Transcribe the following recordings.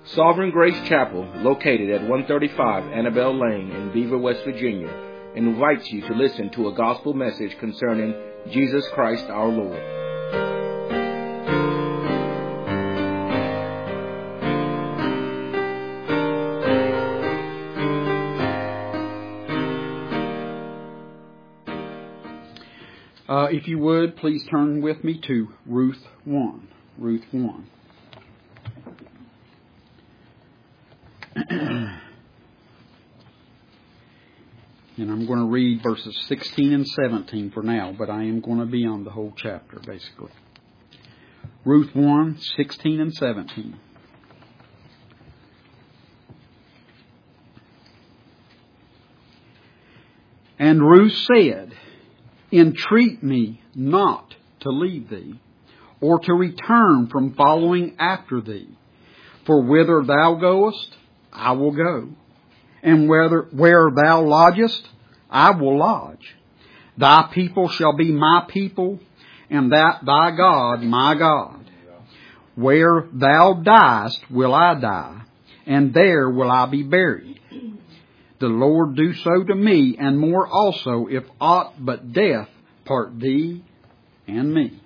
Sovereign Grace Chapel, located at 135 Annabelle Lane in Beaver, West Virginia, invites you to listen to a gospel message concerning Jesus Christ our Lord. If you would, please turn with me to Ruth 1. Ruth 1. And I'm going to read verses 16 and 17 for now, but I am going to be on the whole chapter, basically. Ruth 1, 16 and 17. And Ruth said, "Entreat me not to leave thee, or to return from following after thee. For whither thou goest, I will go, and where thou lodgest, I will lodge. Thy people shall be my people, and that thy God my God. Where thou diest will I die, and there will I be buried. The Lord do so to me, and more also, if aught but death part thee and me."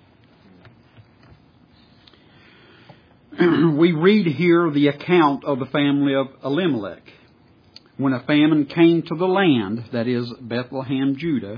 We read here the account of the family of Elimelech. When a famine came to the land, that is Bethlehem, Judah,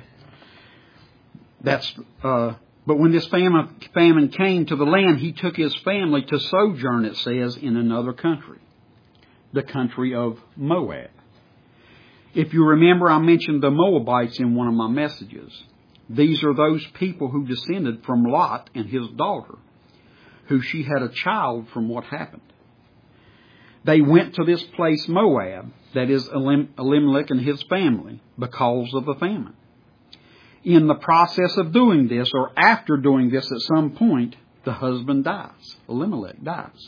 but when this famine came to the land, he took his family to sojourn, it says, in another country, the country of Moab. If you remember, I mentioned the Moabites in one of my messages. These are those people who descended from Lot and his daughter, who she had a child from what happened. They went to this place Moab, that is Elimelech and his family, because of the famine. In the process of doing this, or after doing this at some point, the husband dies. Elimelech dies.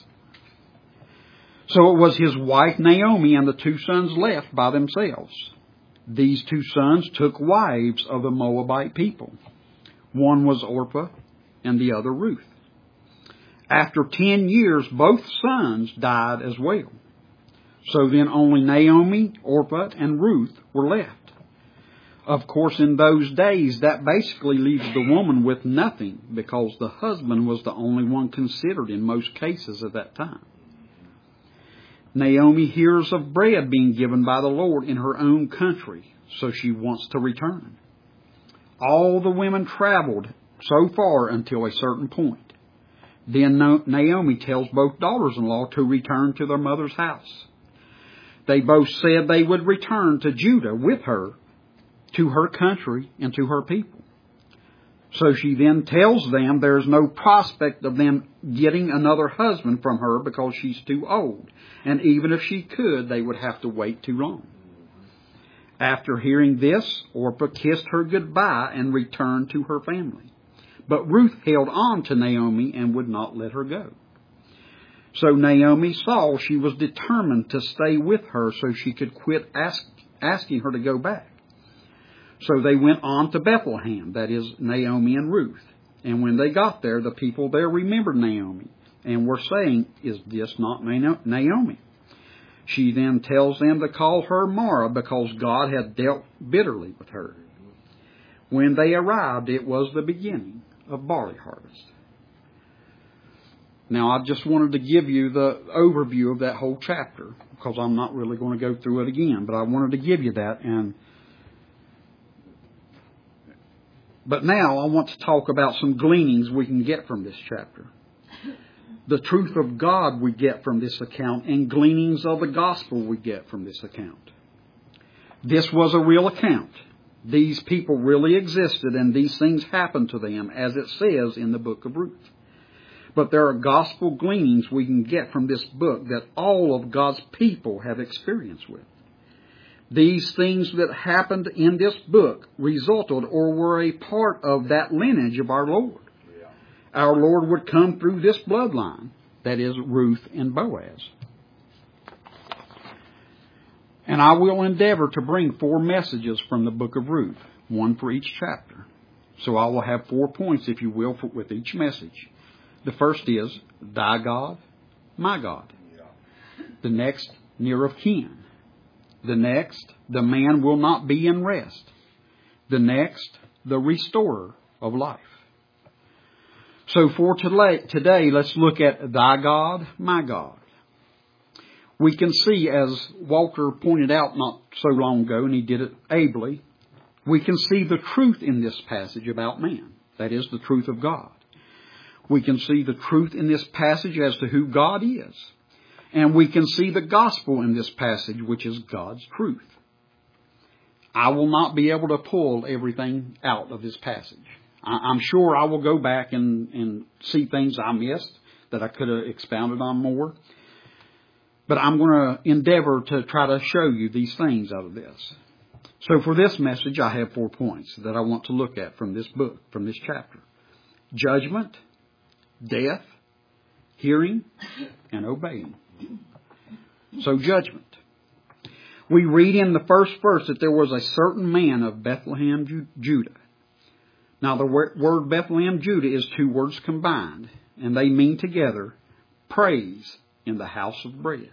So it was his wife Naomi and the two sons left by themselves. These two sons took wives of the Moabite people. One was Orpah and the other Ruth. After 10 years, both sons died as well. So then only Naomi, Orpah, and Ruth were left. Of course, in those days, that basically leaves the woman with nothing, because the husband was the only one considered in most cases at that time. Naomi hears of bread being given by the Lord in her own country, so she wants to return. All the women traveled so far until a certain point. Then Naomi tells both daughters-in-law to return to their mother's house. They both said they would return to Judah with her, to her country and to her people. So she then tells them there's no prospect of them getting another husband from her because she's too old. And even if she could, they would have to wait too long. After hearing this, Orpah kissed her goodbye and returned to her family. But Ruth held on to Naomi and would not let her go. So Naomi saw she was determined to stay with her so she could quit asking her to go back. So they went on to Bethlehem, that is Naomi and Ruth. And when they got there, the people there remembered Naomi and were saying, "Is this not Naomi?" She then tells them to call her Mara because God had dealt bitterly with her. When they arrived, it was the beginning of barley harvest. Now, I just wanted to give you the overview of that whole chapter because I'm not really going to go through it again, but I wanted to give you that. But now I want to talk about some gleanings we can get from this chapter. The truth of God we get from this account, and gleanings of the gospel we get from this account. This was a real account. These people really existed, and these things happened to them, as it says in the book of Ruth. But there are gospel gleanings we can get from this book that all of God's people have experience with. These things that happened in this book resulted or were a part of that lineage of our Lord. Yeah. Our Lord would come through this bloodline, that is Ruth and Boaz. And I will endeavor to bring 4 messages from the book of Ruth, one for each chapter. So I will have 4 points, if you will, with each message. The first is, thy God, my God. The next, near of kin. The next, the man will not be in rest. The next, the restorer of life. So for today, let's look at thy God, my God. We can see, as Walter pointed out not so long ago, and he did it ably, we can see the truth in this passage about man. That is, the truth of God. We can see the truth in this passage as to who God is. And we can see the gospel in this passage, which is God's truth. I will not be able to pull everything out of this passage. I'm sure I will go back and see things I missed that I could have expounded on more. But I'm going to endeavor to try to show you these things out of this. So for this message, I have 4 points that I want to look at from this book, from this chapter. Judgment, death, hearing, and obeying. So judgment. We read in the first verse that there was a certain man of Bethlehem, Judah. Now the word Bethlehem, Judah is 2 words combined, and they mean together praise in the house of bread.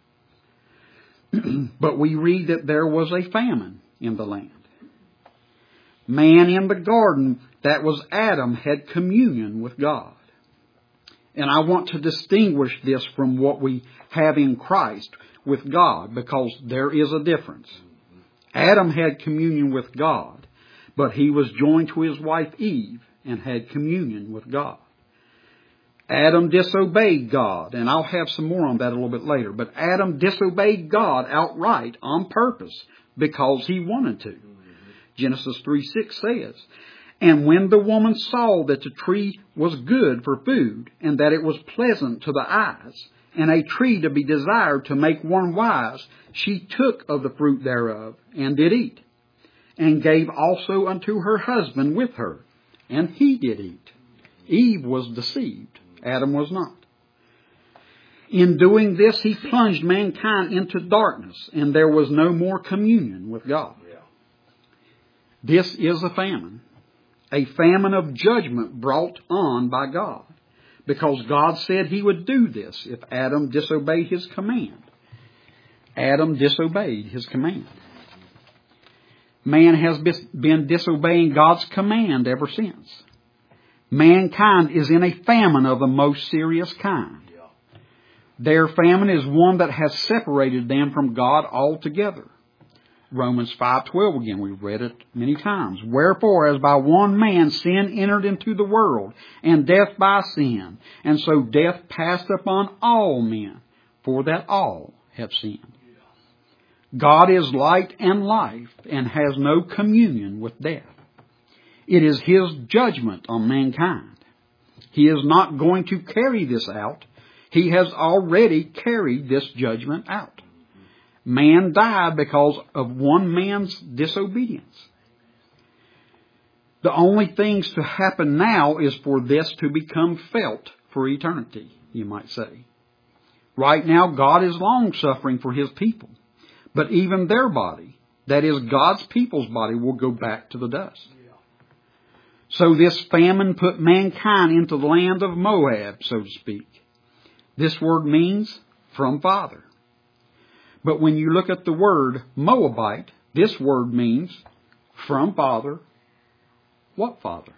But we read that there was a famine in the land. Man in the garden, that was Adam, had communion with God. And I want to distinguish this from what we have in Christ with God, because there is a difference. Adam had communion with God, but he was joined to his wife Eve and had communion with God. Adam disobeyed God, and I'll have some more on that a little bit later, but Adam disobeyed God outright on purpose because he wanted to. Genesis 3:6 says, "And when the woman saw that the tree was good for food, and that it was pleasant to the eyes, and a tree to be desired to make one wise, she took of the fruit thereof, and did eat, and gave also unto her husband with her, and he did eat." Eve was deceived. Adam was not. In doing this, he plunged mankind into darkness, and there was no more communion with God. This is a famine of judgment brought on by God, because God said he would do this if Adam disobeyed his command. Adam disobeyed his command. Man has been disobeying God's command ever since. Mankind is in a famine of the most serious kind. Their famine is one that has separated them from God altogether. Romans 5:12 again, we've read it many times. "Wherefore, as by one man sin entered into the world, and death by sin, and so death passed upon all men, for that all have sinned." God is light and life, and has no communion with death. It is his judgment on mankind. He is not going to carry this out. He has already carried this judgment out. Man died because of one man's disobedience. The only things to happen now is for this to become felt for eternity, you might say. Right now, God is long-suffering for his people. But even their body, that is God's people's body, will go back to the dust. So this famine put mankind into the land of Moab, so to speak. This word means from father. But when you look at the word Moabite, this word means from father. What father?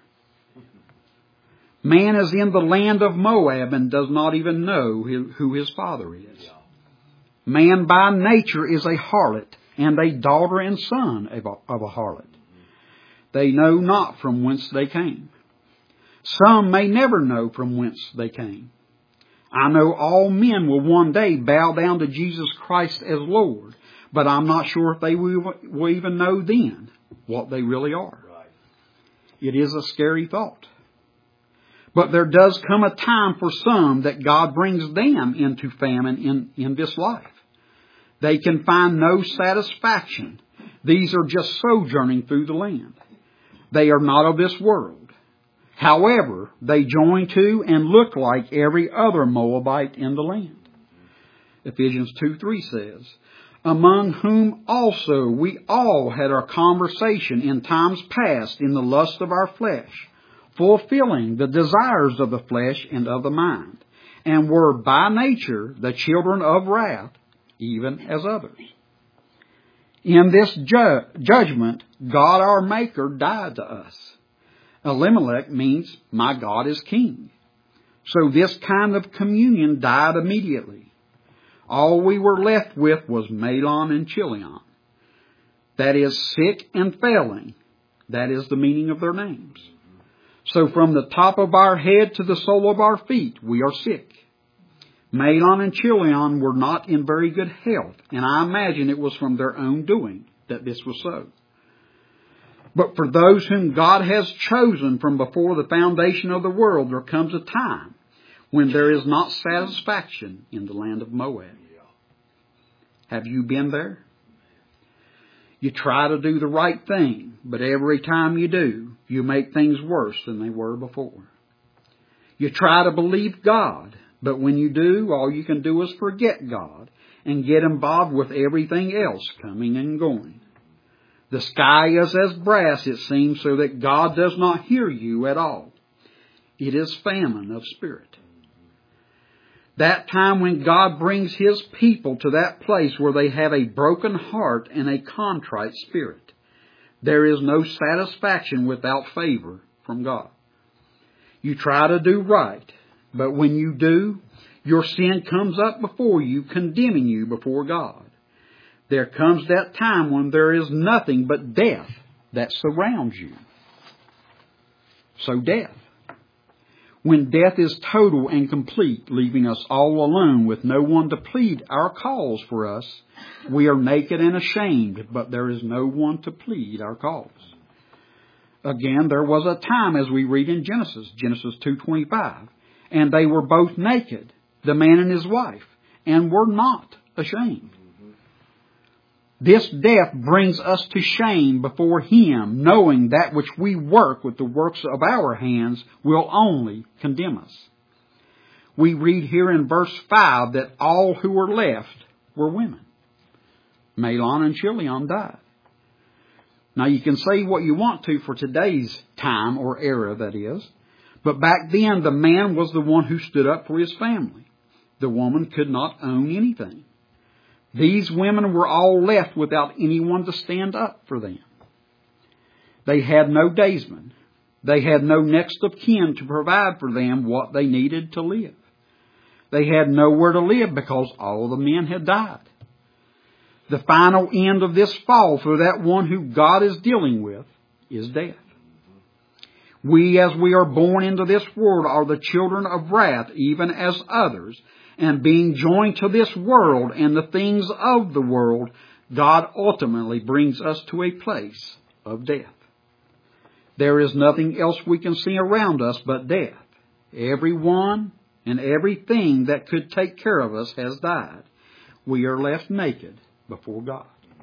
Man is in the land of Moab and does not even know who his father is. Man by nature is a harlot, and a daughter and son of a harlot. They know not from whence they came. Some may never know from whence they came. I know all men will one day bow down to Jesus Christ as Lord, but I'm not sure if they will even know then what they really are. It is a scary thought. But there does come a time for some that God brings them into famine in this life. They can find no satisfaction. These are just sojourning through the land. They are not of this world. However, they join to and look like every other Moabite in the land. Ephesians 2:3 says, "Among whom also we all had our conversation in times past in the lust of our flesh, fulfilling the desires of the flesh and of the mind, and were by nature the children of wrath, even as others. In this judgment, God our Maker died to us. Elimelech means, my God is king. So this kind of communion died immediately. All we were left with was Mahlon and Chilion. That is, sick and failing. That is the meaning of their names. So from the top of our head to the sole of our feet, we are sick. Mahlon and Chilion were not in very good health, and I imagine it was from their own doing that this was so. But for those whom God has chosen from before the foundation of the world, there comes a time when there is not satisfaction in the land of Moab. Have you been there? You try to do the right thing, but every time you do, you make things worse than they were before. You try to believe God, but when you do, all you can do is forget God and get involved with everything else coming and going. The sky is as brass, it seems, so that God does not hear you at all. It is famine of spirit. That time when God brings His people to that place where they have a broken heart and a contrite spirit. There is no satisfaction without favor from God. You try to do right, but when you do, your sin comes up before you, condemning you before God. There comes that time when there is nothing but death that surrounds you. So death. When death is total and complete, leaving us all alone with no one to plead our cause for us, we are naked and ashamed, but there is no one to plead our cause. Again, there was a time, as we read in Genesis 2:25, and they were both naked, the man and his wife, and were not ashamed. This death brings us to shame before Him, knowing that which we work with the works of our hands will only condemn us. We read here in verse 5 that all who were left were women. Mahlon and Chilion died. Now you can say what you want to for today's time or era, that is, but back then the man was the one who stood up for his family. The woman could not own anything. These women were all left without anyone to stand up for them. They had no daysman. They had no next of kin to provide for them what they needed to live. They had nowhere to live because all the men had died. The final end of this fall for that one who God is dealing with is death. We, as we are born into this world, are the children of wrath, even as others. And being joined to this world and the things of the world, God ultimately brings us to a place of death. There is nothing else we can see around us but death. Everyone and everything that could take care of us has died. We are left naked before God.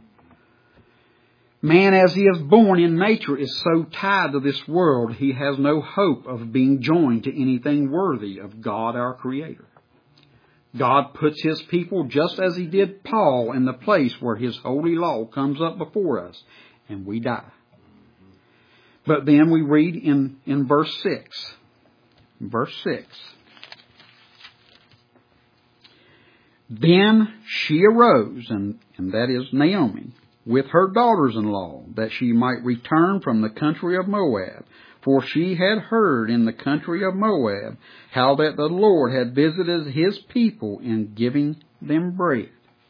Man, as he is born in nature, is so tied to this world, he has no hope of being joined to anything worthy of God our Creator. God puts His people, just as He did Paul, in the place where His holy law comes up before us, and we die. But then we read in verse 6. Verse 6. Then she arose, and that is Naomi, with her daughters-in-law, that she might return from the country of Moab. For she had heard in the country of Moab how that the Lord had visited His people in giving them bread.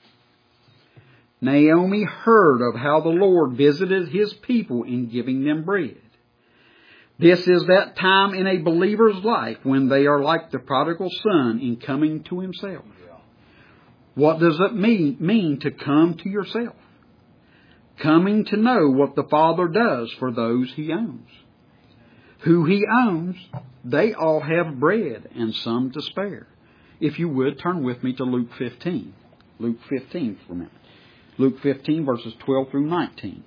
Naomi heard of how the Lord visited His people in giving them bread. This is that time in a believer's life when they are like the prodigal son in coming to himself. What does it mean to come to yourself? Coming to know what the Father does for those He owns. Who He owns, they all have bread and some to spare. If you would, turn with me to Luke 15. Luke 15 for a minute. Luke 15 verses 12 through 19.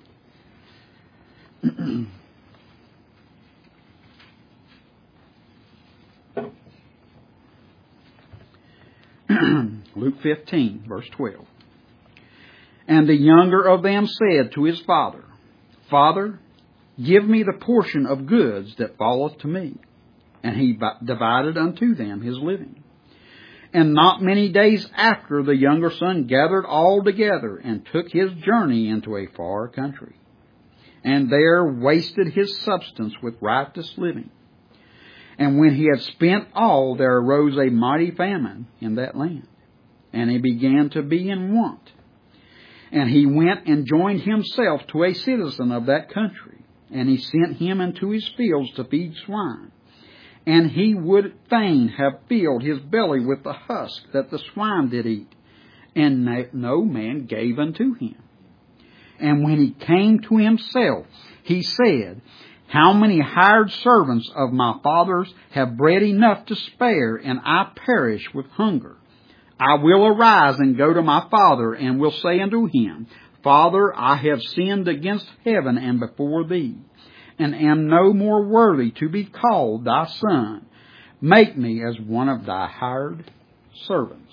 Luke 15 verse 12. And the younger of them said to his father, Father, give me the portion of goods that falleth to me. And he divided unto them his living. And not many days after, the younger son gathered all together and took his journey into a far country, and there wasted his substance with riotous living. And when he had spent all, there arose a mighty famine in that land, and he began to be in want. And he went and joined himself to a citizen of that country, and he sent him into his fields to feed swine. And he would fain have filled his belly with the husk that the swine did eat, and no man gave unto him. And when he came to himself, he said, How many hired servants of my father's have bread enough to spare, and I perish with hunger? I will arise and go to my father, and will say unto him, Father, I have sinned against heaven and before thee, and am no more worthy to be called thy son. Make me as one of thy hired servants.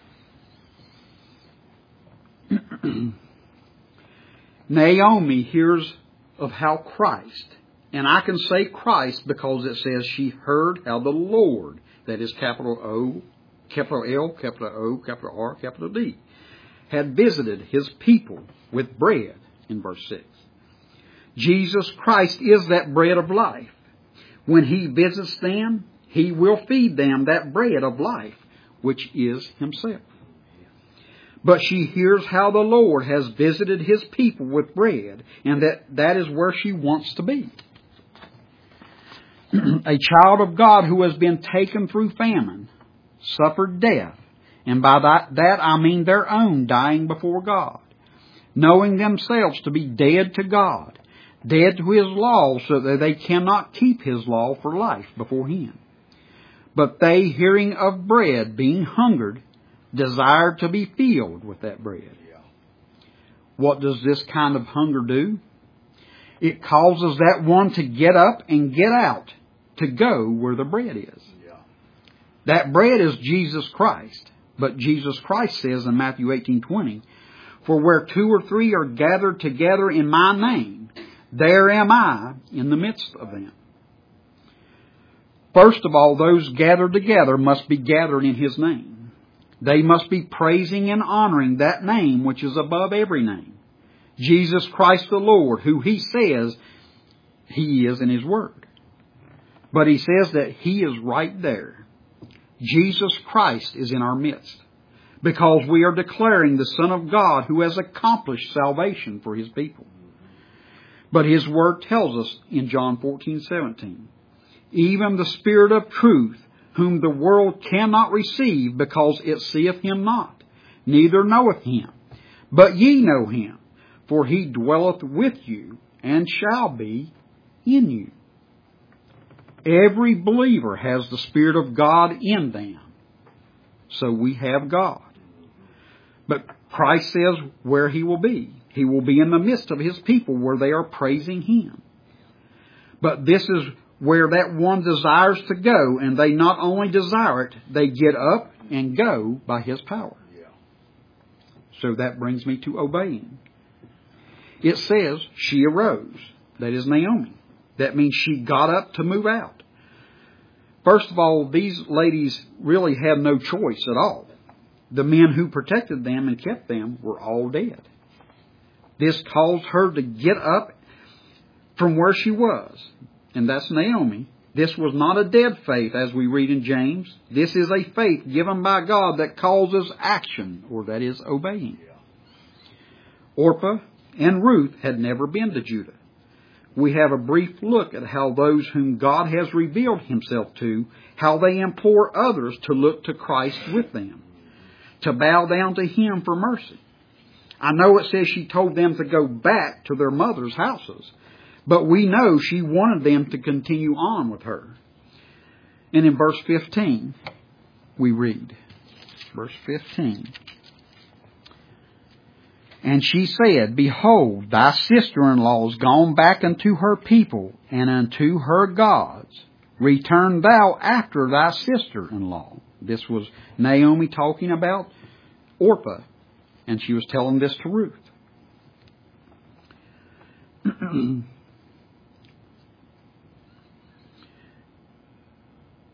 Naomi hears of how Christ, and I can say Christ because it says she heard how the Lord, that is capital O, capital L, capital O, capital R, capital D, had visited his people with bread in verse 6. Jesus Christ is that bread of life. When he visits them, he will feed them that bread of life, which is himself. But she hears how the Lord has visited his people with bread, and that is where she wants to be. A child of God who has been taken through famine, suffered death, and by that I mean their own dying before God, knowing themselves to be dead to God, dead to his law, so that they cannot keep his law for life before him. But they, hearing of bread, being hungered, desired to be filled with that bread. What does this kind of hunger do? It causes that one to get up and get out, to go where the bread is. That bread is Jesus Christ. But Jesus Christ says in Matthew 18:20, For where 2 or 3 are gathered together in my name, there am I in the midst of them. First of all, those gathered together must be gathered in his name. They must be praising and honoring that name which is above every name, Jesus Christ the Lord, who he says he is in his word. But he says that he is right there. Jesus Christ is in our midst, because we are declaring the Son of God who has accomplished salvation for his people. But his word tells us in John 14:17, Even the Spirit of truth, whom the world cannot receive, because it seeth him not, neither knoweth him. But ye know him, for he dwelleth with you, and shall be in you. Every believer has the Spirit of God in them. So we have God. But Christ says where he will be. He will be in the midst of his people where they are praising him. But this is where that one desires to go, and they not only desire it, they get up and go by his power. So that brings me to obeying. It says she arose. That is Naomi. That means she got up to move out. First of all, these ladies really had no choice at all. The men who protected them and kept them were all dead. This caused her to get up from where she was. And that's Naomi. This was not a dead faith, as we read in James. This is a faith given by God that causes action, or that is obeying. Orpah and Ruth had never been to Judah. We have a brief look at how those whom God has revealed himself to, how they implore others to look to Christ with them, to bow down to him for mercy. I know it says she told them to go back to their mother's houses, but we know she wanted them to continue on with her. And in verse 15, we read, verse 15, And she said, Behold, thy sister-in-law is gone back unto her people and unto her gods. Return thou after thy sister-in-law. This was Naomi talking about Orpah, and she was telling this to Ruth.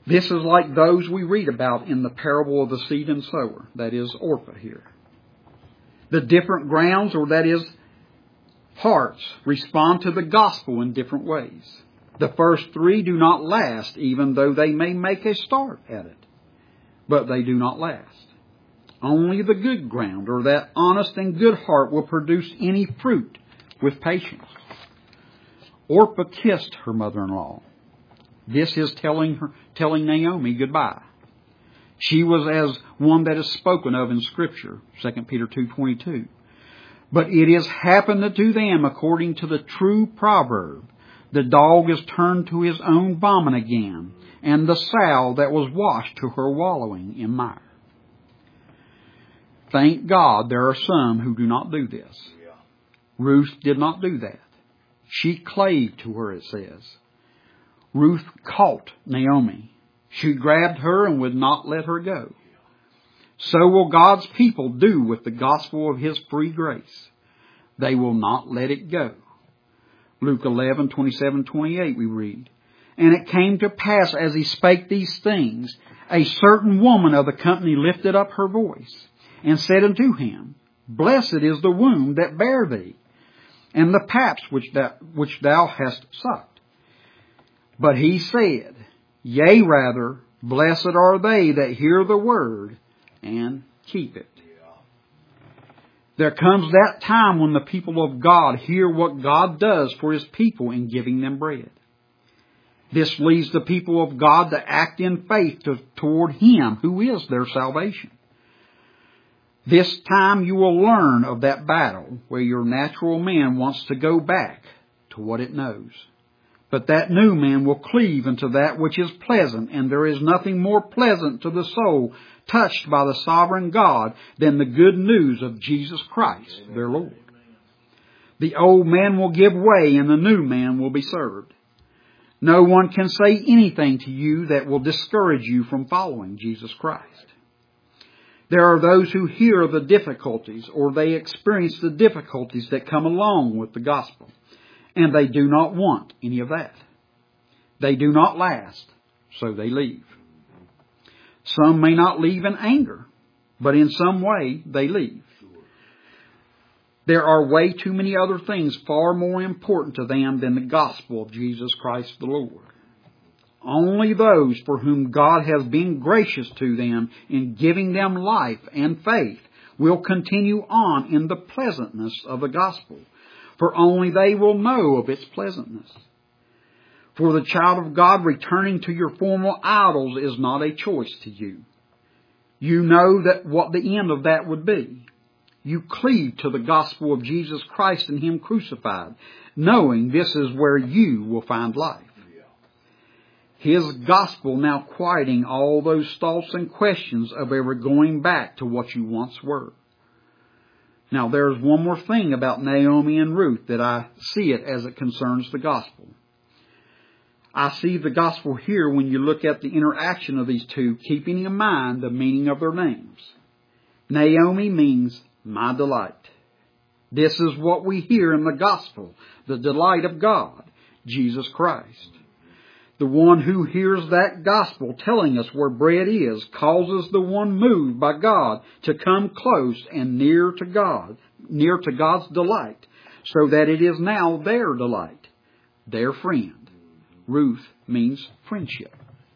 This is like those we read about in the parable of the seed and sower, that is Orpah here. The different grounds, or that is hearts, respond to the gospel in different ways. The first three do not last, even though they may make a start at it. But they do not last. Only the good ground, or that honest and good heart, will produce any fruit with patience. Orpah kissed her mother-in-law. This is telling Naomi goodbye. She was as one that is spoken of in Scripture, 2 Peter 2:22. But it is happened to them according to the true proverb, the dog is turned to his own vomit again, and the sow that was washed to her wallowing in mire. Thank God there are some who do not do this. Ruth did not do that. She clave to her, it says. Ruth caught Naomi. She grabbed her and would not let her go. So will God's people do with the gospel of His free grace. They will not let it go. Luke 11:27-28 we read, And it came to pass as he spake these things, a certain woman of the company lifted up her voice, and said unto him, Blessed is the womb that bare thee, and the paps which thou hast sucked. But he said, Yea, rather, blessed are they that hear the word and keep it. There comes that time when the people of God hear what God does for His people in giving them bread. This leads the people of God to act in faith toward Him who is their salvation. This time you will learn of that battle where your natural man wants to go back to what it knows. But that new man will cleave into that which is pleasant, and there is nothing more pleasant to the soul touched by the sovereign God than the good news of Jesus Christ, their Lord. The old man will give way, and the new man will be served. No one can say anything to you that will discourage you from following Jesus Christ. There are those who hear of the difficulties, or they experience the difficulties that come along with the gospel, and they do not want any of that. They do not last, so they leave. Some may not leave in anger, but in some way they leave. There are way too many other things far more important to them than the gospel of Jesus Christ the Lord. Only those for whom God has been gracious to them in giving them life and faith will continue on in the pleasantness of the gospel, for only they will know of its pleasantness. For the child of God, returning to your former idols is not a choice to you. You know that what the end of that would be. You cleave to the gospel of Jesus Christ and Him crucified, knowing this is where you will find life. His gospel now quieting all those thoughts and questions of ever going back to what you once were. Now there's one more thing about Naomi and Ruth that I see it as it concerns the gospel. I see the gospel here when you look at the interaction of these two, keeping in mind the meaning of their names. Naomi means my delight. This is what we hear in the gospel, the delight of God, Jesus Christ. The one who hears that gospel telling us where bread is causes the one moved by God to come close and near to God's delight, so that it is now their delight, their friend. Ruth means friendship.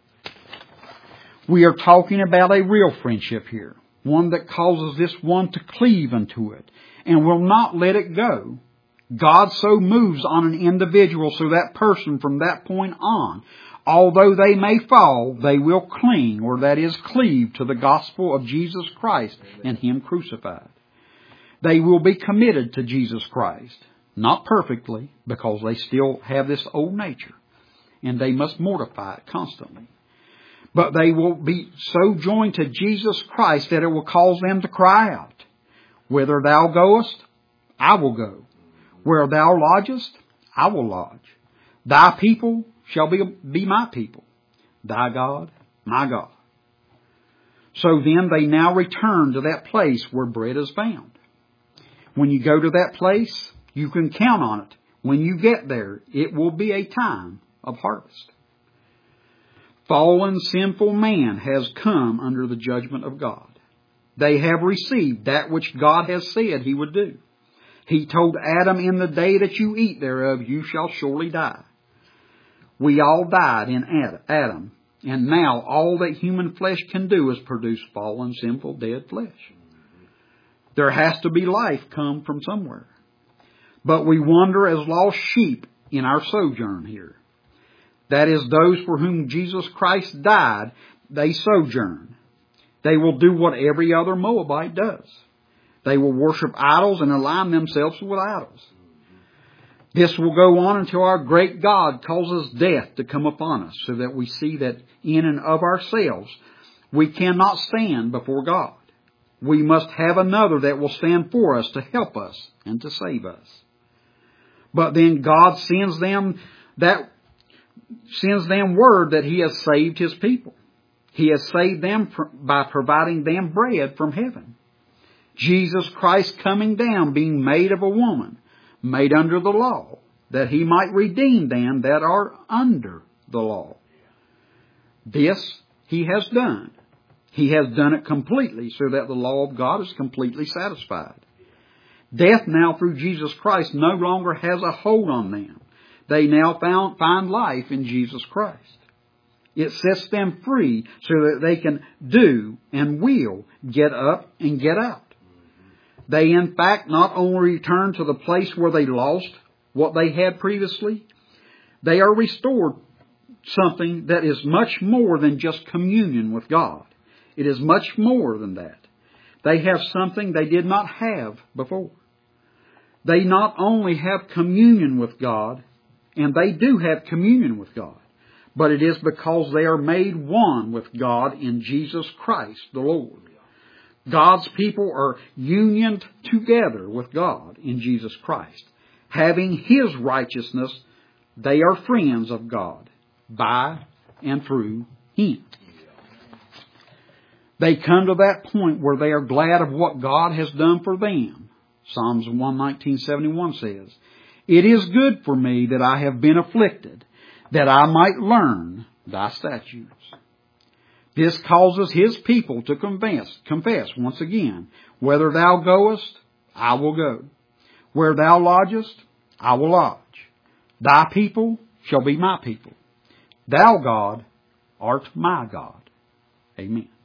We are talking about a real friendship here, one that causes this one to cleave unto it and will not let it go. God so moves on an individual so that person from that point on, although they may fall, they will cling, or that is cleave to the gospel of Jesus Christ and Him crucified. They will be committed to Jesus Christ, not perfectly, because they still have this old nature, and they must mortify it constantly. But they will be so joined to Jesus Christ that it will cause them to cry out, Whither thou goest, I will go. Where thou lodgest, I will lodge. Thy people shall be my people. Thy God, my God. So then they now return to that place where bread is found. When you go to that place, you can count on it. When you get there, it will be a time of harvest. fallen, sinful man has come under the judgment of God. They have received that which God has said He would do. He told Adam, in the day that you eat thereof, you shall surely die. We all died in Adam, and now all that human flesh can do is produce fallen, sinful, dead flesh. There has to be life come from somewhere. But we wander as lost sheep in our sojourn here. That is, those for whom Jesus Christ died, they sojourn. They will do what every other Moabite does. They will worship idols and align themselves with idols. This will go on until our great God causes death to come upon us, so that we see that in and of ourselves we cannot stand before God. We must have another that will stand for us to help us and to save us. But then God sends them word that He has saved His people. He has saved them by providing them bread from heaven. Jesus Christ coming down, being made of a woman, made under the law, that He might redeem them that are under the law. This He has done. He has done it completely, so that the law of God is completely satisfied. Death now through Jesus Christ no longer has a hold on them. They now find life in Jesus Christ. It sets them free so that they can do and will get up and get out. They in fact not only return to the place where they lost what they had previously, they are restored something that is much more than just communion with God. It is much more than that. They have something they did not have before. They not only have communion with God, and they do have communion with God, but it is because they are made one with God in Jesus Christ the Lord. God's people are unioned together with God in Jesus Christ. Having His righteousness, they are friends of God by and through Him. They come to that point where they are glad of what God has done for them. Psalms 119:71 says, "It is good for me that I have been afflicted, that I might learn thy statutes." This causes His people to confess once again, "Whither thou goest, I will go. Where thou lodgest, I will lodge. Thy people shall be my people. Thou, God, art my God." Amen.